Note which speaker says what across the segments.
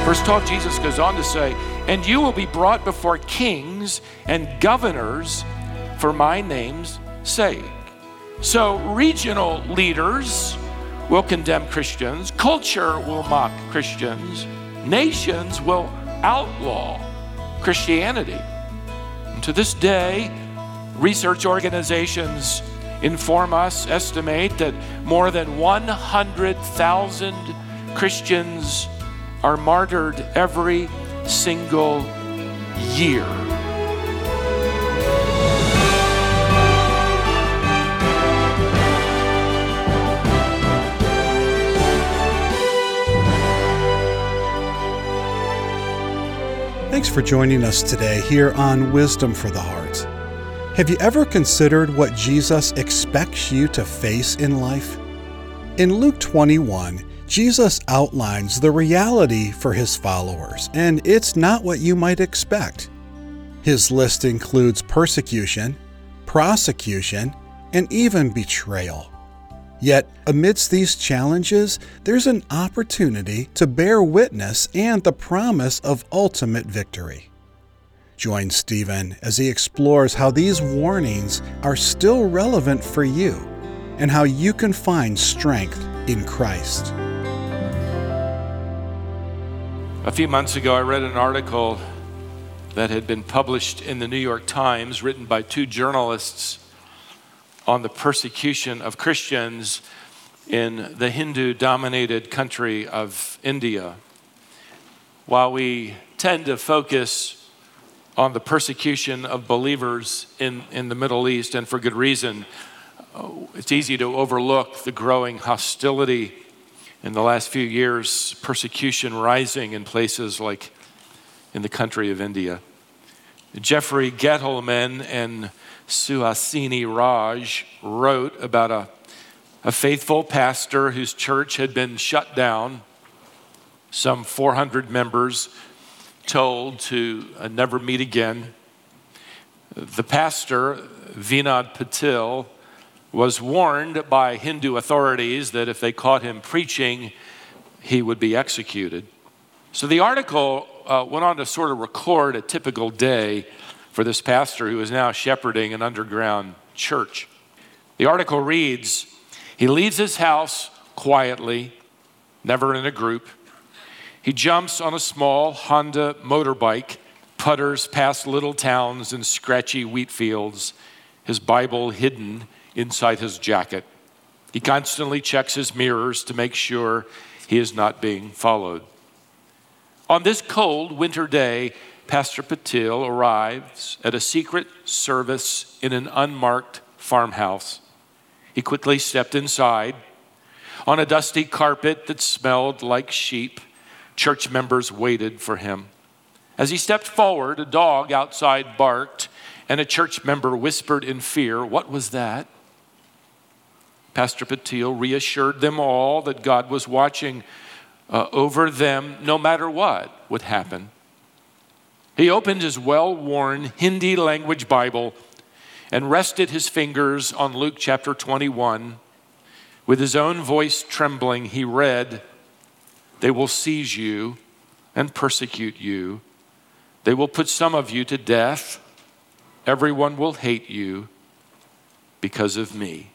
Speaker 1: Verse 12, Jesus goes on to say, and you will be brought before kings and governors for my name's sake. So regional leaders will condemn Christians, culture will mock Christians, nations will outlaw Christianity. And to this day, research organizations estimate that more than 100,000 Christians are martyred every single year.
Speaker 2: Thanks for joining us today here on Wisdom for the Heart. Have you ever considered what Jesus expects you to face in life? In Luke 21, Jesus outlines the reality for his followers, and it's not what you might expect. His list includes persecution, prosecution, and even betrayal. Yet, amidst these challenges, there's an opportunity to bear witness and the promise of ultimate victory. Join Stephen as he explores how these warnings are still relevant for you and how you can find strength in Christ.
Speaker 1: A few months ago, I read an article that had been published in the New York Times, written by two journalists on the persecution of Christians in the Hindu-dominated country of India. While we tend to focus on the persecution of believers in the Middle East, and for good reason, it's easy to overlook the growing hostility in the last few years, persecution rising in places like in the country of India. Jeffrey Gettleman and Suhasini Raj wrote about a faithful pastor whose church had been shut down, some 400 members told to never meet again. The pastor, Vinod Patil, was warned by Hindu authorities that if they caught him preaching, he would be executed. So the article went on to sort of record a typical day for this pastor who is now shepherding an underground church. The article reads, he leaves his house quietly, never in a group. He jumps on a small Honda motorbike, putters past little towns and scratchy wheat fields, his Bible hidden inside his jacket. He constantly checks his mirrors to make sure he is not being followed. On this cold winter day, Pastor Patil arrives at a secret service in an unmarked farmhouse. He quickly stepped inside. On a dusty carpet that smelled like sheep, church members waited for him. As he stepped forward, a dog outside barked, and a church member whispered in fear, "What was that?" Pastor Patil reassured them all that God was watching over them no matter what would happen. He opened his well-worn Hindi language Bible and rested his fingers on Luke chapter 21. With his own voice trembling, he read, "They will seize you and persecute you. They will put some of you to death. Everyone will hate you because of me."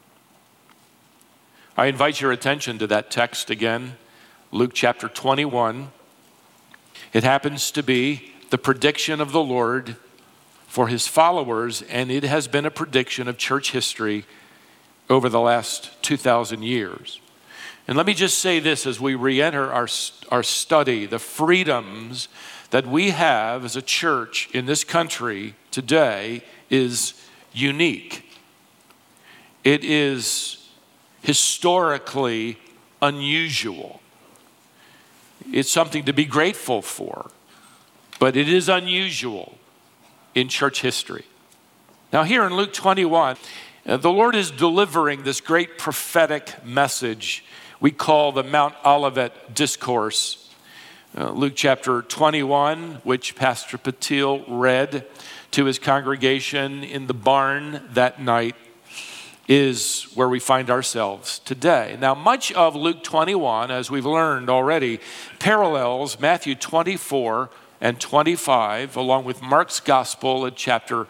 Speaker 1: I invite your attention to that text again, Luke chapter 21. It happens to be the prediction of the Lord for his followers, and it has been a prediction of church history over the last 2,000 years. And let me just say this as we re-enter our study, the freedoms that we have as a church in this country today is unique. It is historically unusual. It's something to be grateful for, but it is unusual in church history. Now here in Luke 21, the Lord is delivering this great prophetic message we call the Mount Olivet Discourse. Luke chapter 21, which Pastor Patil read to his congregation in the barn that night, is where we find ourselves today. Now, much of Luke 21, as we've learned already, parallels Matthew 24 and 25, along with Mark's gospel at chapter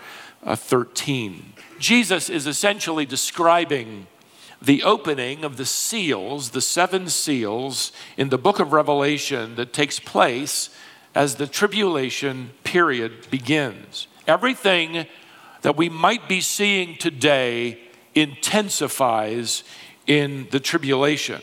Speaker 1: 13. Jesus is essentially describing the opening of the seals, the 7 seals in the book of Revelation that takes place as the tribulation period begins. Everything that we might be seeing today intensifies in the tribulation.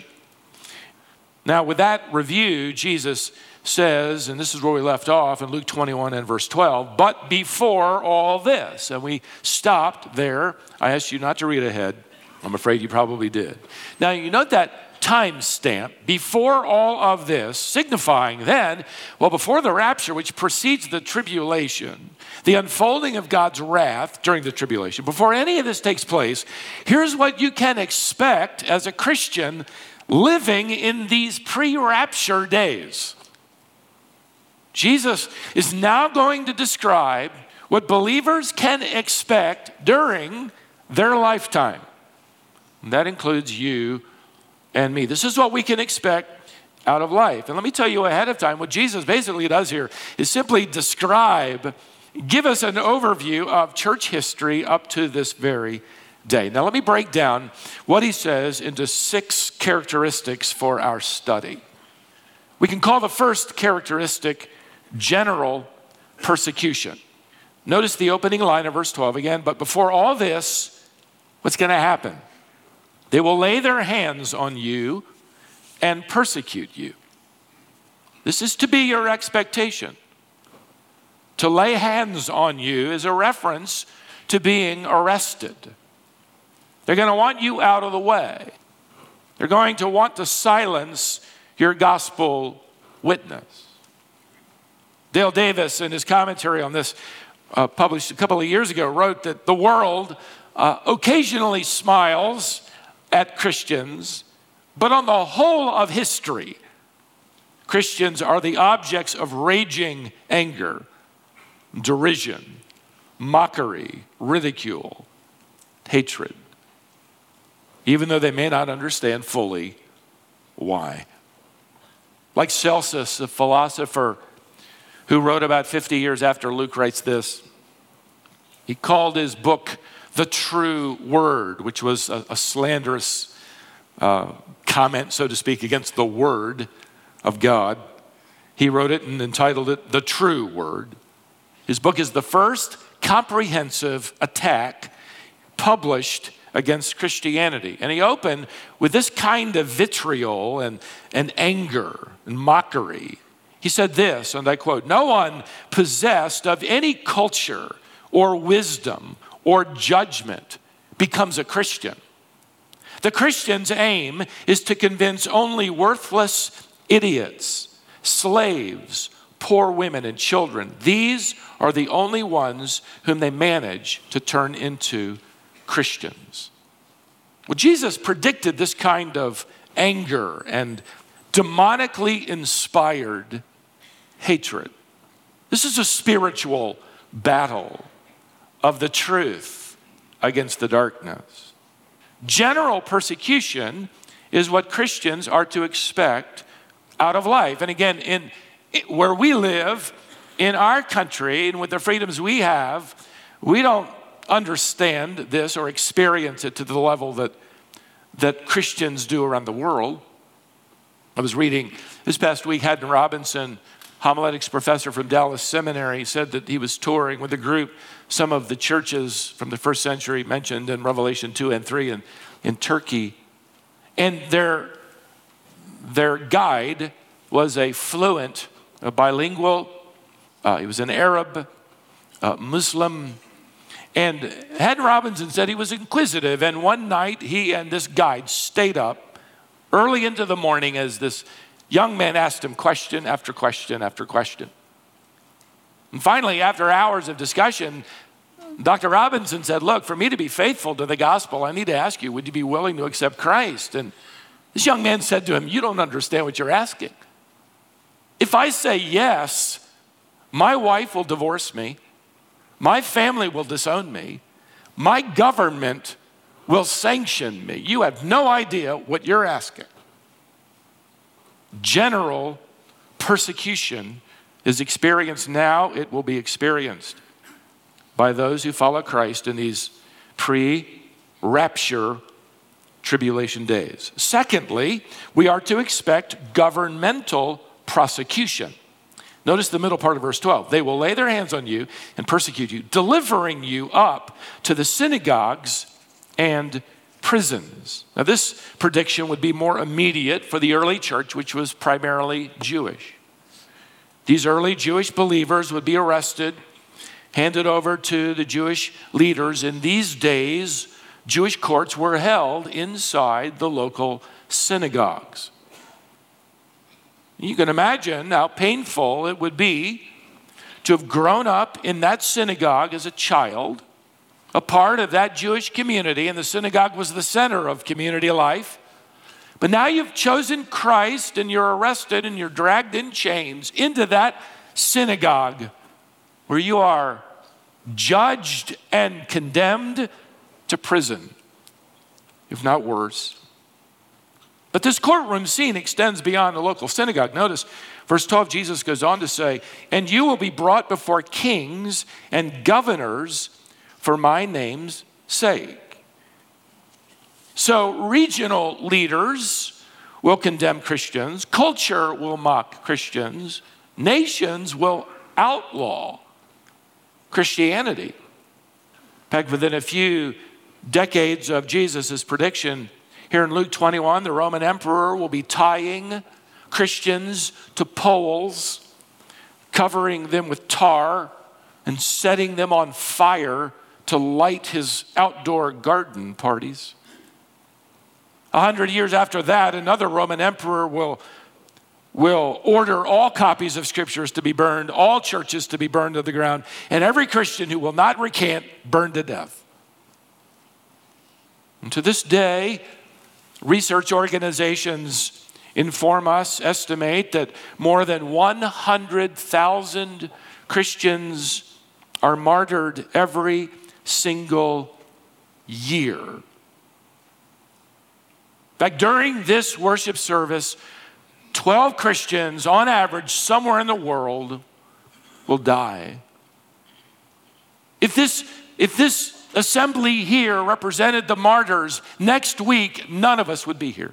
Speaker 1: Now, with that review, Jesus says, and this is where we left off in Luke 21 and verse 12, but before all this, and we stopped there. I asked you not to read ahead. I'm afraid you probably did. Now, you note that time stamp, before all of this, signifying then, well, before the rapture, which precedes the tribulation, the unfolding of God's wrath during the tribulation, before any of this takes place, here's what you can expect as a Christian living in these pre-rapture days. Jesus is now going to describe what believers can expect during their lifetime. And that includes you and me. This is what we can expect out of life. And let me tell you ahead of time, what Jesus basically does here is simply give us an overview of church history up to this very day. Now let me break down what he says into 6 characteristics for our study. We can call the first characteristic general persecution. Notice the opening line of verse 12 again, but before all this, what's going to happen? They will lay their hands on you and persecute you. This is to be your expectation. To lay hands on you is a reference to being arrested. They're going to want you out of the way. They're going to want to silence your gospel witness. Dale Davis, in his commentary on this, published a couple of years ago, wrote that the world occasionally smiles at Christians, but on the whole of history, Christians are the objects of raging anger, derision, mockery, ridicule, hatred, even though they may not understand fully why. Like Celsus, a philosopher who wrote about 50 years after Luke writes this, he called his book The True Word, which was a slanderous comment, so to speak, against the Word of God. He wrote it and entitled it The True Word. His book is the first comprehensive attack published against Christianity. And he opened with this kind of vitriol and anger and mockery. He said this, and I quote, "No one possessed of any culture or wisdom or judgment becomes a Christian. The Christian's aim is to convince only worthless idiots, slaves, poor women, and children. These are the only ones whom they manage to turn into Christians." Well, Jesus predicted this kind of anger and demonically inspired hatred. This is a spiritual battle of the truth against the darkness. General persecution is what Christians are to expect out of life. And again, where we live, in our country, and with the freedoms we have, we don't understand this or experience it to the level that Christians do around the world. I was reading this past week, Haddon Robinson, homiletics professor from Dallas Seminary, said that he was touring with a group, some of the churches from the first century mentioned in Revelation 2 and 3 in Turkey. And their guide was a fluent, a bilingual, he was an Arab, Muslim. And Haddon Robinson said he was inquisitive, and one night he and this guide stayed up early into the morning as this young man asked him question after question after question. And finally, after hours of discussion, Dr. Robinson said, "Look, for me to be faithful to the gospel, I need to ask you, would you be willing to accept Christ?" And this young man said to him, "You don't understand what you're asking. If I say yes, my wife will divorce me, my family will disown me, my government will sanction me. You have no idea what you're asking. General persecution is experienced now. It will be experienced by those who follow Christ in these pre-rapture tribulation days. Secondly, we are to expect governmental prosecution. Notice the middle part of verse 12. They will lay their hands on you and persecute you, delivering you up to the synagogues and prisons. Now, this prediction would be more immediate for the early church, which was primarily Jewish. These early Jewish believers would be arrested, handed over to the Jewish leaders. In these days, Jewish courts were held inside the local synagogues. You can imagine how painful it would be to have grown up in that synagogue as a child, a part of that Jewish community, and the synagogue was the center of community life. But now you've chosen Christ and you're arrested and you're dragged in chains into that synagogue where you are judged and condemned to prison, if not worse. But this courtroom scene extends beyond the local synagogue. Notice verse 12, Jesus goes on to say, and you will be brought before kings and governors for my name's sake. So regional leaders will condemn Christians. Culture will mock Christians. Nations will outlaw Christianity. In fact, within a few decades of Jesus' prediction, here in Luke 21, the Roman emperor will be tying Christians to poles, covering them with tar, and setting them on fire to light his outdoor garden parties. 100 years after that, another Roman emperor will order all copies of scriptures to be burned, all churches to be burned to the ground, and every Christian who will not recant, burned to death. And to this day, research organizations estimate that more than 100,000 Christians are martyred every single year. In fact, during this worship service, 12 Christians on average somewhere in the world will die. If this assembly here represented the martyrs, next week none of us would be here.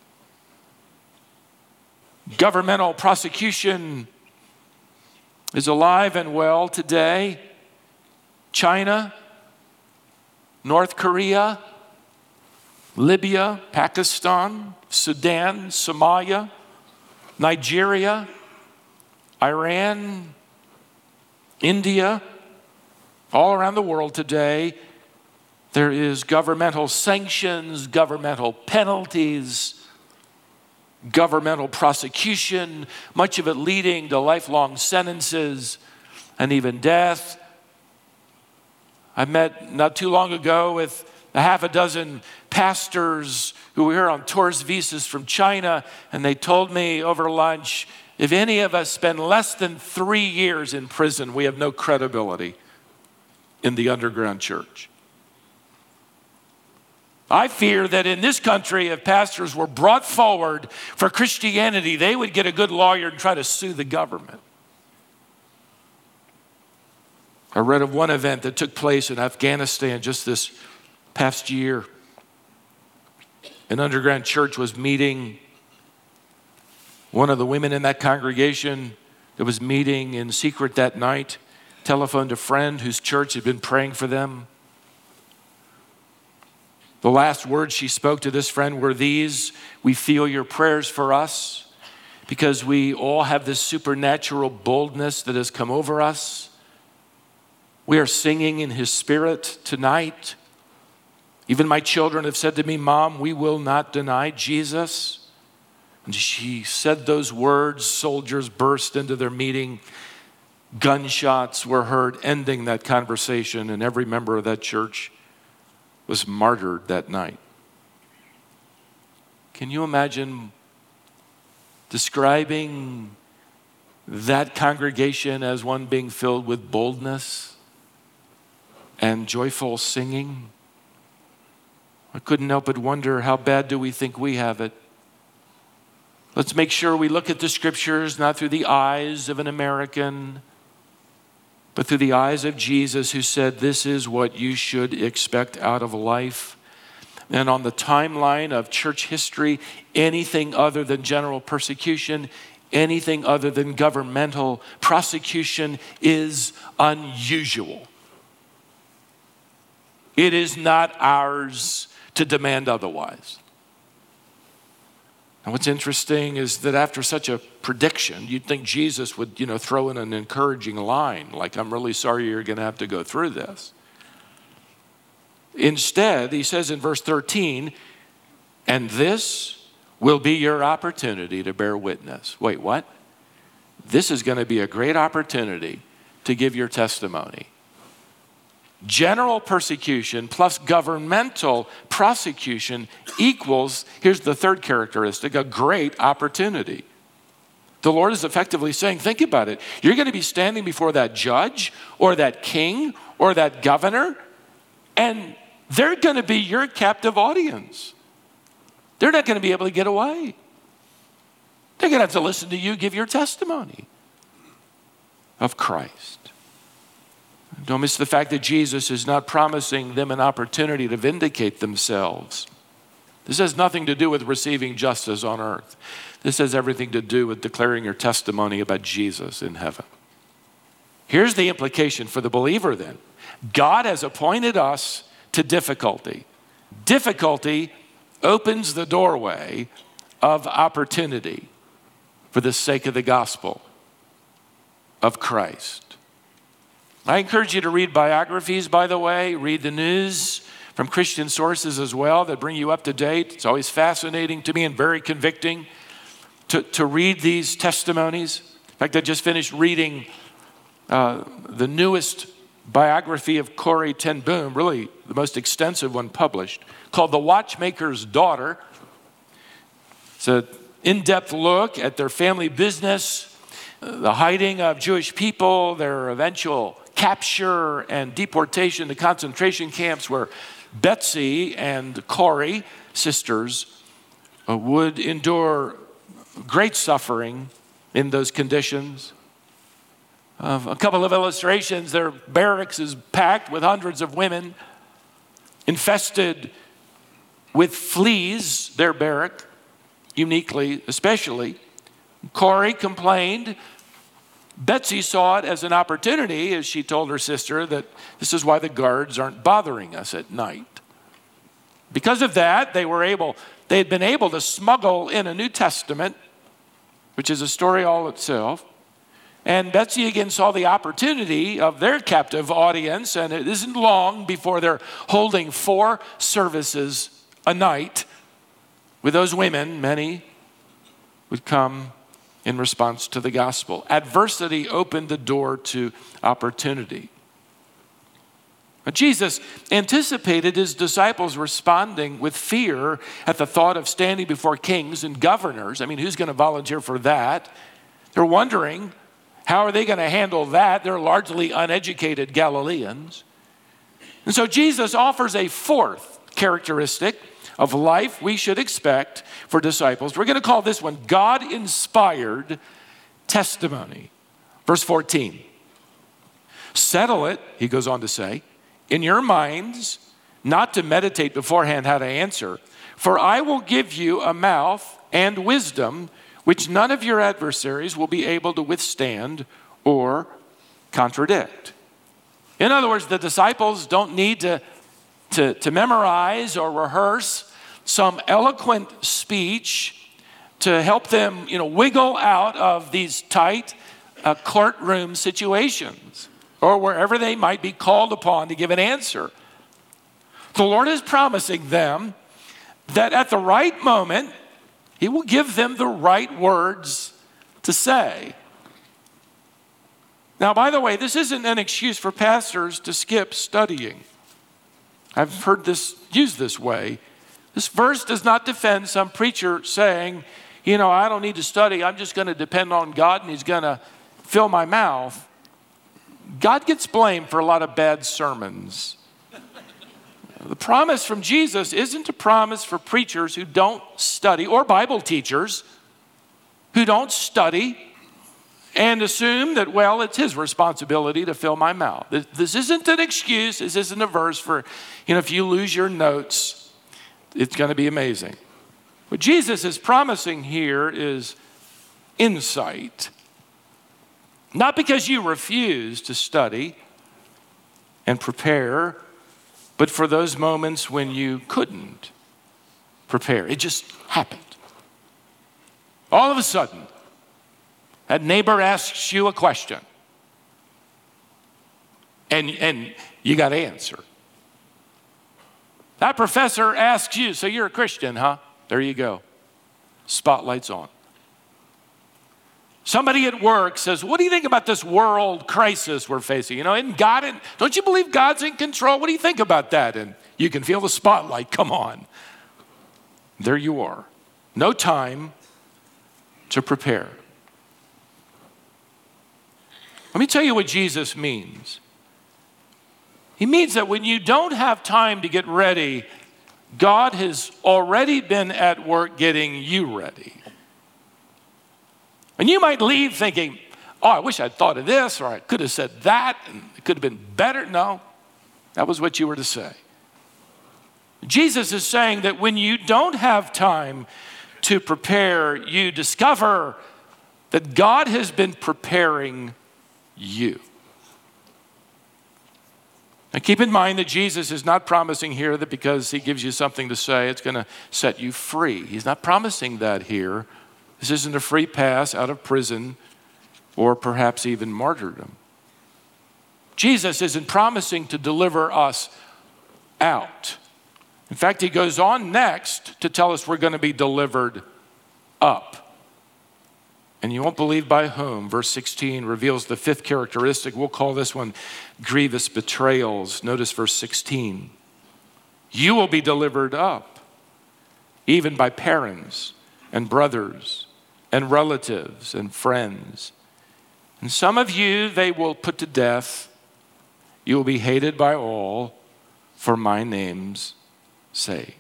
Speaker 1: Governmental prosecution is alive and well today. China, North Korea, Libya, Pakistan, Sudan, Somalia, Nigeria, Iran, India, all around the world today, there is governmental sanctions, governmental penalties, governmental prosecution, much of it leading to lifelong sentences and even death. I met not too long ago with a half a dozen pastors who were here on tourist visas from China, and they told me over lunch, if any of us spend less than 3 years in prison, we have no credibility in the underground church. I fear that in this country, if pastors were brought forward for Christianity, they would get a good lawyer and try to sue the government. I read of one event that took place in Afghanistan just this past year. An underground church was meeting. One of the women in that congregation that was meeting in secret that night telephoned a friend whose church had been praying for them. The last words she spoke to this friend were these: we feel your prayers for us because we all have this supernatural boldness that has come over us. We are singing in his spirit tonight. Even my children have said to me, Mom, we will not deny Jesus. And she said those words, soldiers burst into their meeting. Gunshots were heard, ending that conversation, and every member of that church was martyred that night. Can you imagine describing that congregation as one being filled with boldness and joyful singing? I couldn't help but wonder, how bad do we think we have it? Let's make sure we look at the scriptures not through the eyes of an American, but through the eyes of Jesus, who said, this is what you should expect out of life. And on the timeline of church history, anything other than general persecution, anything other than governmental prosecution is unusual. It is not ours to demand otherwise. And what's interesting is that after such a prediction, you'd think Jesus would, throw in an encouraging line, like, I'm really sorry you're going to have to go through this. Instead, he says in verse 13, and this will be your opportunity to bear witness. Wait, what? This is going to be a great opportunity to give your testimony. General persecution plus governmental prosecution equals, here's the third characteristic, a great opportunity. The Lord is effectively saying, think about it. You're going to be standing before that judge or that king or that governor, and they're going to be your captive audience. They're not going to be able to get away. They're going to have to listen to you give your testimony of Christ. Don't miss the fact that Jesus is not promising them an opportunity to vindicate themselves. This has nothing to do with receiving justice on earth. This has everything to do with declaring your testimony about Jesus in heaven. Here's the implication for the believer then. God has appointed us to difficulty. Difficulty opens the doorway of opportunity for the sake of the gospel of Christ. I encourage you to read biographies, by the way. Read the news from Christian sources as well that bring you up to date. It's always fascinating to me and very convicting to read these testimonies. In fact, I just finished reading the newest biography of Corrie ten Boom, really the most extensive one published, called The Watchmaker's Daughter. It's an in-depth look at their family business, the hiding of Jewish people, their eventual capture and deportation to concentration camps, where Betsy and Corrie, sisters, would endure great suffering in those conditions. A couple of illustrations, their barracks is packed with hundreds of women, infested with fleas, their barrack, uniquely, especially. Corrie complained. Betsy saw it as an opportunity, as she told her sister, that this is why the guards aren't bothering us at night. Because of that, they had been able to smuggle in a New Testament, which is a story all itself. And Betsy again saw the opportunity of their captive audience, and it isn't long before they're holding 4 services a night with those women. Many would come in response to the gospel. Adversity opened the door to opportunity. But Jesus anticipated his disciples responding with fear at the thought of standing before kings and governors. I mean, who's going to volunteer for that? They're wondering, how are they going to handle that? They're largely uneducated Galileans. And so Jesus offers a fourth characteristic of life we should expect for disciples. We're going to call this one God-inspired testimony. Verse 14. Settle it, he goes on to say, in your minds, not to meditate beforehand how to answer, for I will give you a mouth and wisdom which none of your adversaries will be able to withstand or contradict. In other words, the disciples don't need to memorize or rehearse some eloquent speech to help them, wiggle out of these tight courtroom situations or wherever they might be called upon to give an answer. The Lord is promising them that at the right moment, he will give them the right words to say. Now, by the way, this isn't an excuse for pastors to skip studying. I've heard this used this way. This verse does not defend some preacher saying, I don't need to study. I'm just going to depend on God and he's going to fill my mouth. God gets blamed for a lot of bad sermons. The promise from Jesus isn't a promise for preachers who don't study, or Bible teachers who don't study and assume that, well, it's his responsibility to fill my mouth. This isn't an excuse. This isn't a verse for, if you lose your notes, it's going to be amazing. What Jesus is promising here is insight. Not because you refuse to study and prepare, but for those moments when you couldn't prepare. It just happened. All of a sudden, that neighbor asks you a question, and you got to answer. That professor asks you, so you're a Christian, huh? There you go. Spotlight's on. Somebody at work says, what do you think about this world crisis we're facing? Isn't God don't you believe God's in control? What do you think about that? And you can feel the spotlight come on. There you are. No time to prepare. Let me tell you what Jesus means. He means that when you don't have time to get ready, God has already been at work getting you ready. And you might leave thinking, oh, I wish I'd thought of this, or I could have said that, and it could have been better. No, that was what you were to say. Jesus is saying that when you don't have time to prepare, you discover that God has been preparing you. Now keep in mind that Jesus is not promising here that because he gives you something to say, it's going to set you free. He's not promising that here. This isn't a free pass out of prison or perhaps even martyrdom. Jesus isn't promising to deliver us out. In fact, he goes on next to tell us we're going to be delivered up. And you won't believe by whom. Verse 16 reveals the fifth characteristic. We'll call this one grievous betrayals. Notice verse 16. You will be delivered up, even by parents and brothers and relatives and friends. And some of you they will put to death. You will be hated by all for my name's sake.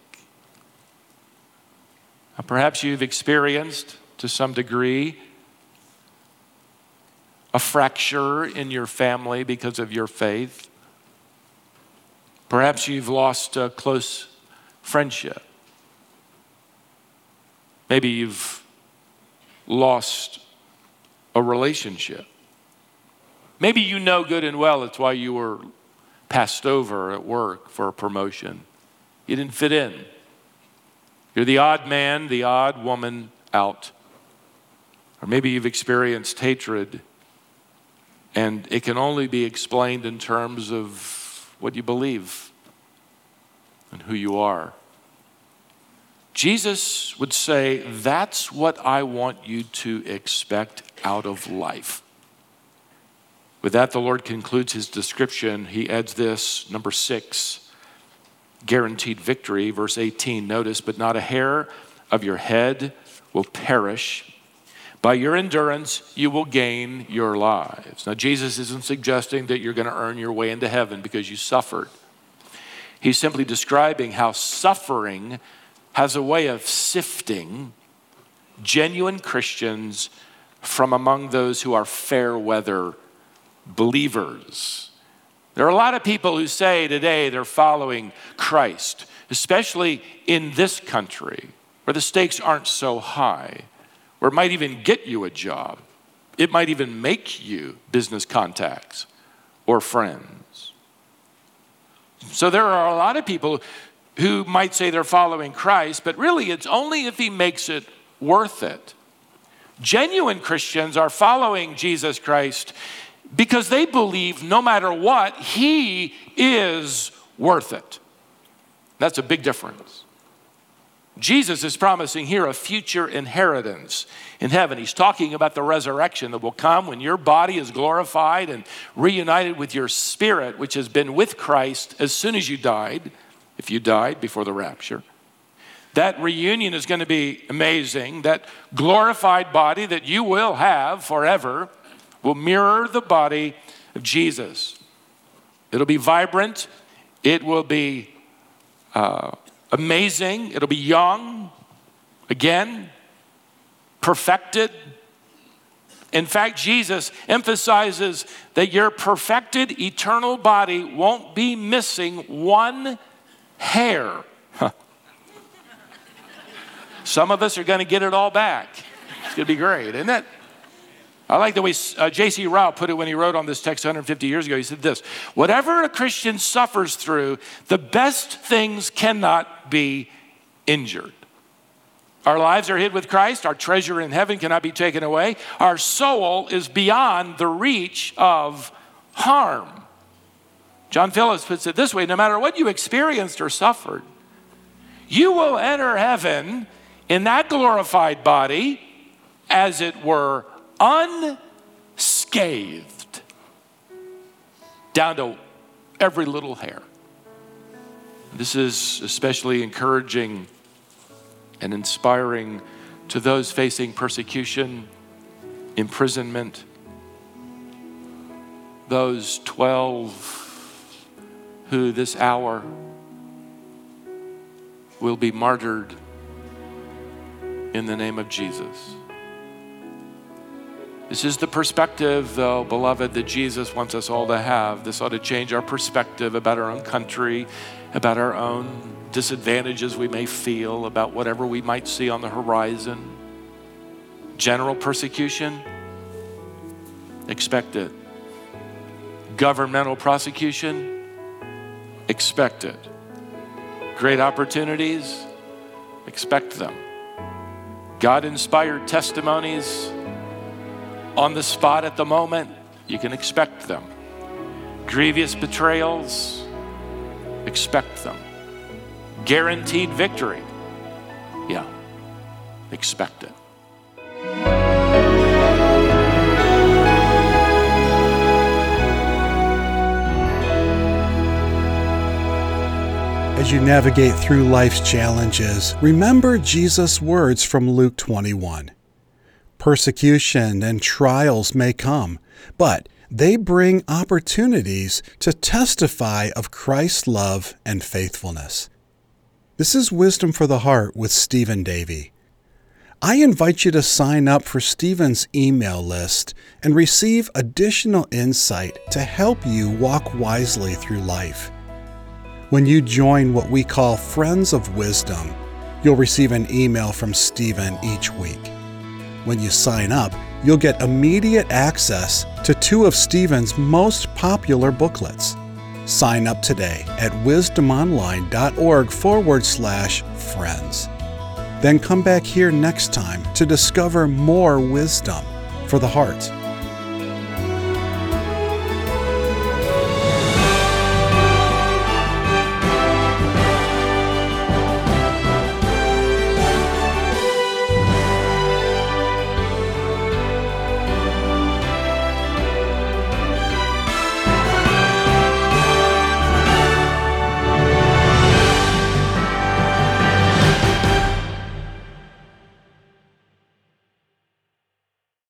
Speaker 1: Now, perhaps you've experienced to some degree a fracture in your family because of your faith. Perhaps you've lost a close friendship. Maybe you've lost a relationship. Maybe you know good and well it's why you were passed over at work for a promotion. You didn't fit in. You're the odd man, the odd woman out. Or maybe you've experienced hatred, and it can only be explained in terms of what you believe and who you are. Jesus would say, that's what I want you to expect out of life. With that, the Lord concludes his description. He adds this, number 6, guaranteed victory. Verse 18, notice, but not a hair of your head will perish. By your endurance, you will gain your lives. Now, Jesus isn't suggesting that you're going to earn your way into heaven because you suffered. He's simply describing how suffering has a way of sifting genuine Christians from among those who are fair weather believers. There are a lot of people who say today they're following Christ, especially in this country where the stakes aren't so high, where it might even get you a job. It might even make you business contacts or friends. So there are a lot of people who might say they're following Christ, but really it's only if he makes it worth it. Genuine Christians are following Jesus Christ because they believe no matter what, he is worth it. That's a big difference. Jesus is promising here a future inheritance in heaven. He's talking about the resurrection that will come when your body is glorified and reunited with your spirit, which has been with Christ as soon as you died, if you died before the rapture. That reunion is going to be amazing. That glorified body that you will have forever will mirror the body of Jesus. It'll be vibrant. It will be amazing. It'll be young, again, perfected. In fact, Jesus emphasizes that your perfected eternal body won't be missing one hair. Some of us are going to get it all back. It's going to be great, isn't it? I like the way J.C. Ryle put it when he wrote on this text 150 years ago. He said this: whatever a Christian suffers through, the best things cannot be injured. Our lives are hid with Christ. Our treasure in heaven cannot be taken away. Our soul is beyond the reach of harm. John Phillips puts it this way: no matter what you experienced or suffered, you will enter heaven in that glorified body, as it were, unscathed, down to every little hair. This is especially encouraging and inspiring to those facing persecution, imprisonment, those 12 who this hour will be martyred in the name of Jesus. This is the perspective, though, beloved, that Jesus wants us all to have. This ought to change our perspective about our own country, about our own disadvantages we may feel, about whatever we might see on the horizon. General persecution, expect it. Governmental prosecution, expect it. Great opportunities, expect them. God-inspired testimonies on the spot at the moment, you can expect them. Grievous betrayals, expect them. Guaranteed victory, yeah, expect it.
Speaker 2: As you navigate through life's challenges, remember Jesus' words from Luke 21. Persecution and trials may come, but they bring opportunities to testify of Christ's love and faithfulness. This is Wisdom for the Heart with Stephen Davey. I invite you to sign up for Stephen's email list and receive additional insight to help you walk wisely through life. When you join what we call Friends of Wisdom, you'll receive an email from Stephen each week. When you sign up, you'll get immediate access to 2 of Stephen's most popular booklets. Sign up today at wisdomonline.org/friends. Then come back here next time to discover more wisdom for the heart.